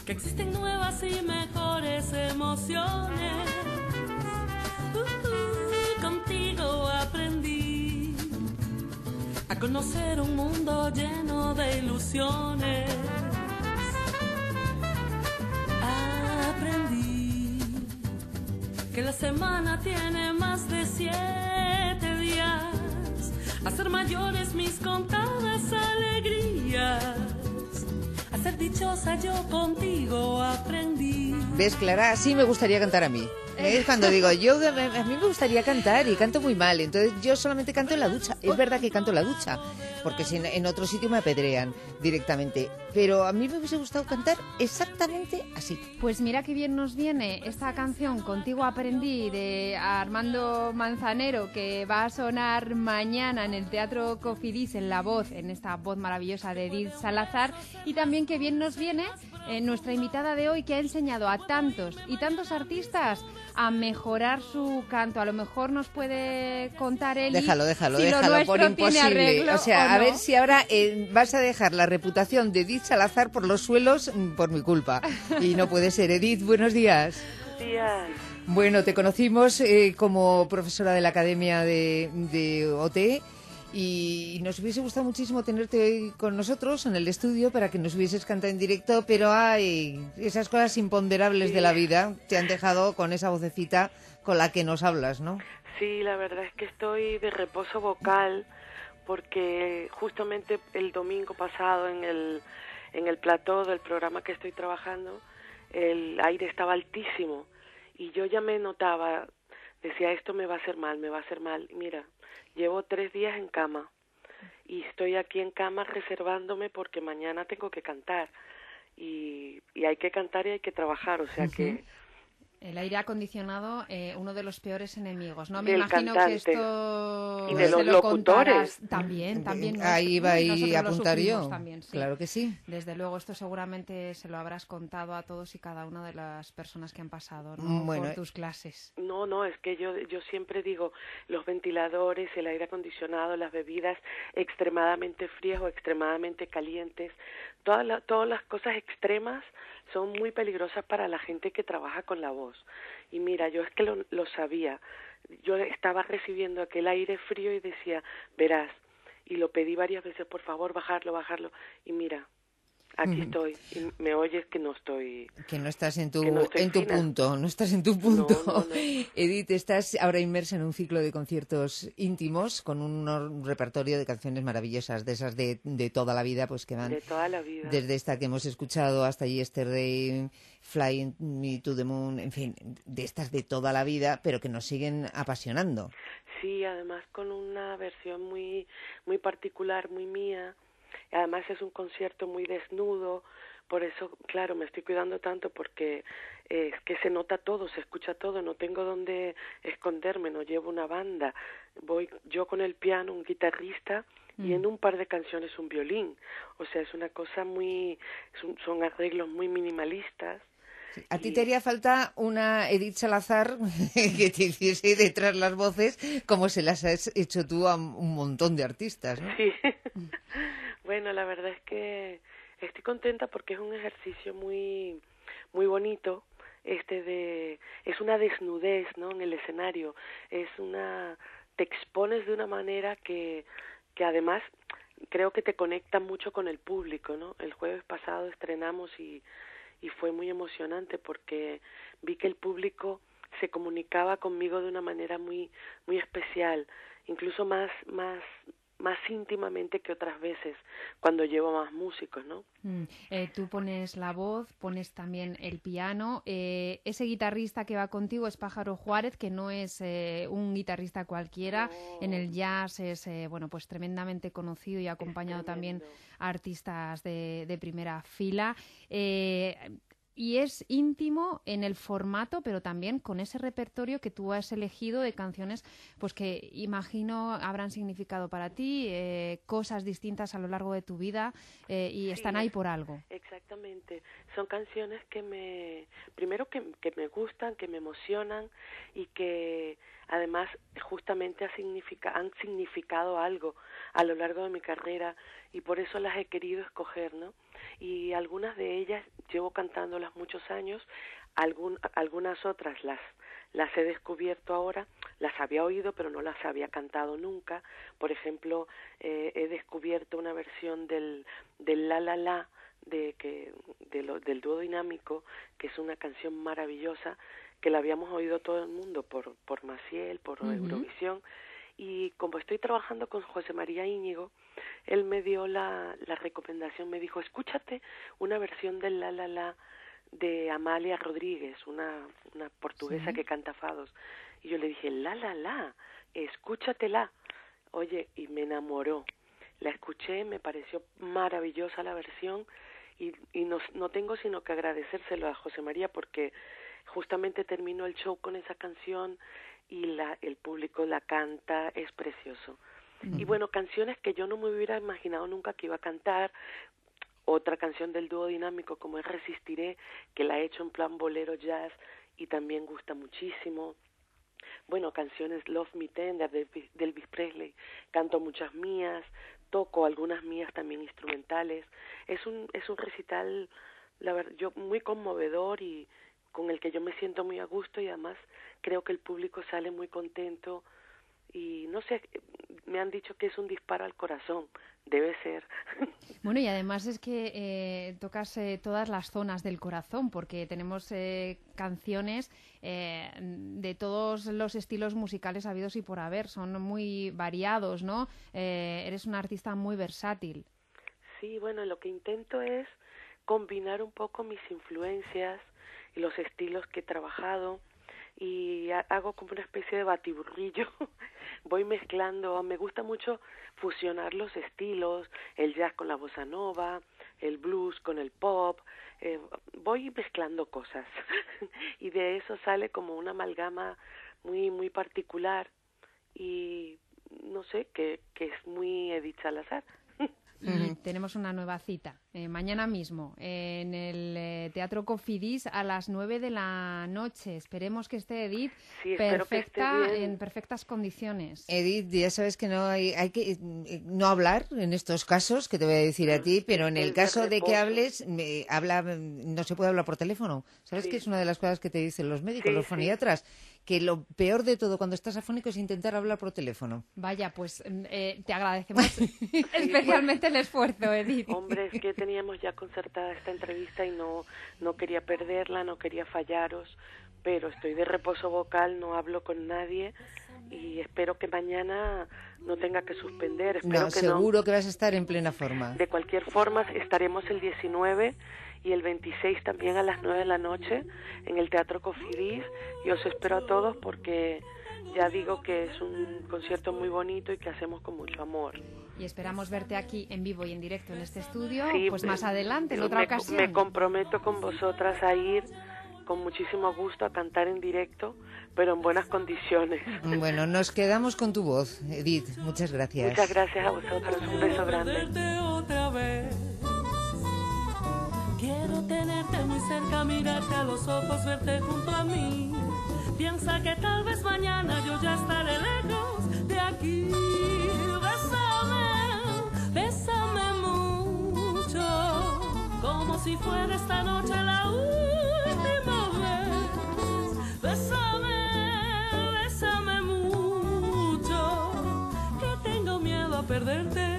que existen nuevas y mejores emociones. Contigo aprendí a conocer un mundo lleno de ilusiones. Aprendí que la semana tiene más de 7 días, a ser mayores mis contadas alegrías, a ser dichosa yo contigo aprendí. ¿Ves, Clara? Así me gustaría cantar a mí. Es cuando digo, a mí me gustaría cantar y canto muy mal, entonces yo solamente canto en la ducha. Es verdad que canto en la ducha, porque si en otro sitio me apedrean directamente, pero a mí me hubiese gustado cantar exactamente así. Pues mira qué bien nos viene esta canción Contigo aprendí de Armando Manzanero, que va a sonar mañana en el Teatro Cofidis en la voz, en esta voz maravillosa de Edith Salazar, y también qué bien nos viene nuestra invitada de hoy, que ha enseñado a tantos y tantos artistas a mejorar su canto. A lo mejor nos puede contar él. Déjalo, por imposible. O sea, a ver si ahora vas a dejar la reputación de Edith Salazar por los suelos por mi culpa. Y no puede ser. Edith, buenos días. Buenos días. Bueno, te conocimos como profesora de la Academia de OT. Y nos hubiese gustado muchísimo tenerte hoy con nosotros en el estudio para que nos hubieses cantado en directo, pero hay esas cosas imponderables de la vida te han dejado con esa vocecita con la que nos hablas, ¿no? Sí, la verdad es que estoy de reposo vocal porque justamente el domingo pasado en el plató del programa que estoy trabajando el aire estaba altísimo y yo ya me notaba, decía, esto me va a hacer mal, y mira, llevo 3 días en cama y estoy aquí en cama reservándome porque mañana tengo que cantar y hay que cantar y hay que trabajar, o sea que... El aire acondicionado, uno de los peores enemigos, ¿no? Me del imagino cantante. Que esto y de los lo locutores. También. Ahí iba a apuntar yo. También, sí. Claro que sí. Desde luego, esto seguramente se lo habrás contado a todos y cada una de las personas que han pasado, ¿no? Por tus clases. No, es que yo siempre digo, los ventiladores, el aire acondicionado, las bebidas extremadamente frías o extremadamente calientes, todas las cosas extremas son muy peligrosas para la gente que trabaja con la voz. Y mira, yo es que lo sabía. Yo estaba recibiendo aquel aire frío y decía, verás, y lo pedí varias veces, por favor, bajarlo. Y mira, aquí estoy. Y me oyes que no estoy... Que no estás en tu punto. No estás en tu punto. No. Edith, estás ahora inmersa en un ciclo de conciertos íntimos con un repertorio de canciones maravillosas, de esas de toda la vida, pues que van... De toda la vida. Desde esta que hemos escuchado hasta Yesterday, Flying Me to the Moon, en fin, de estas de toda la vida, pero que nos siguen apasionando. Sí, además con una versión muy, muy particular, muy mía. Además es un concierto muy desnudo, por eso, claro, me estoy cuidando tanto porque es que se nota todo, se escucha todo, no tengo dónde esconderme, no llevo una banda, voy yo con el piano, un guitarrista y en un par de canciones un violín, o sea, es una cosa son arreglos muy minimalistas. A ti te haría falta una Edith Salazar que te hiciese detrás las voces como se las has hecho tú a un montón de artistas, ¿no? Sí. Bueno, la verdad es que estoy contenta porque es un ejercicio muy muy bonito, es una desnudez, ¿no? En el escenario, te expones de una manera que además creo que te conecta mucho con el público, ¿no? El jueves pasado estrenamos y fue muy emocionante porque vi que el público se comunicaba conmigo de una manera muy muy especial, incluso más íntimamente que otras veces cuando llevo más músicos, ¿no? Tú pones la voz, pones también el piano. Ese guitarrista que va contigo es Pájaro Juárez, que no es un guitarrista cualquiera. No. En el jazz es pues tremendamente conocido y ha acompañado también a artistas de primera fila. Y es íntimo en el formato, pero también con ese repertorio que tú has elegido de canciones pues que imagino habrán significado para ti, cosas distintas a lo largo de tu vida y están ahí por algo. Exactamente. Son canciones primero que me gustan, que me emocionan y que además justamente han significado algo a lo largo de mi carrera y por eso las he querido escoger, ¿no? y algunas de ellas llevo cantándolas muchos años, algunas otras las he descubierto ahora, las había oído pero no las había cantado nunca. Por ejemplo, he descubierto una versión del La La La del dúo dinámico, que es una canción maravillosa, que la habíamos oído todo el mundo por Maciel, por Eurovisión, y como estoy trabajando con José María Íñigo, él me dio la recomendación, me dijo, escúchate una versión del La La La de Amalia Rodríguez, una portuguesa que canta fados. Y yo le dije, La La La, escúchatela. Oye, y me enamoró. La escuché, me pareció maravillosa la versión, y no tengo sino que agradecérselo a José María, porque justamente terminó el show con esa canción y el público la canta, es precioso. Y bueno, canciones que yo no me hubiera imaginado nunca que iba a cantar. Otra canción del dúo dinámico como es Resistiré, que la he hecho en plan bolero jazz y también gusta muchísimo. Bueno, canciones Love Me Tender de Elvis Presley, canto muchas mías, toco algunas mías también instrumentales. Es un recital, la verdad, muy conmovedor y con el que yo me siento muy a gusto, y además creo que el público sale muy contento. Y no sé, me han dicho que es un disparo al corazón, debe ser. Bueno, y además es que tocas todas las zonas del corazón, porque tenemos canciones de todos los estilos musicales habidos y por haber, son muy variados, ¿no? Eres una artista muy versátil. Sí, bueno, lo que intento es combinar un poco mis influencias y los estilos que he trabajado, y hago como una especie de batiburrillo. Voy mezclando, me gusta mucho fusionar los estilos, el jazz con la bossa nova, el blues con el pop, voy mezclando cosas y de eso sale como una amalgama muy muy particular, y no sé, que es muy Edith Salazar. Y tenemos una nueva cita, mañana mismo, en el Teatro Cofidis a las 9 de la noche. Esperemos que esté Edith perfecta, en perfectas condiciones. Edith, ya sabes que no hay que no hablar en estos casos, que te voy a decir a ti, pero en el caso de que hables, no se puede hablar por teléfono. ¿Sabes que es una de las cosas que te dicen los médicos, los foniatras? Que lo peor de todo cuando estás afónico es intentar hablar por teléfono. Vaya, pues te agradecemos especialmente el esfuerzo, Edith. Hombre, es que teníamos ya concertada esta entrevista y no quería perderla, no quería fallaros, pero estoy de reposo vocal, no hablo con nadie y espero que mañana no tenga que suspender. Espero que seguro que vas a estar en plena forma. De cualquier forma, estaremos el 19 y el 26 también a las 9 de la noche en el Teatro Cofidis, y os espero a todos porque ya digo que es un concierto muy bonito y que hacemos con mucho amor. Y esperamos verte aquí en vivo y en directo en este estudio, pues más adelante, en otra ocasión. Me comprometo con vosotras a ir con muchísimo gusto a cantar en directo, pero en buenas condiciones. Bueno, nos quedamos con tu voz, Edith. Muchas gracias. Muchas gracias a vosotros. Un beso grande. Otra vez. Quiero tenerte muy cerca, mirarte a los ojos, verte junto a mí. Piensa que tal vez mañana yo ya estaré lejos de aquí. Bésame, bésame mucho, como si fuera esta noche la última vez. Bésame, bésame mucho, que tengo miedo a perderte.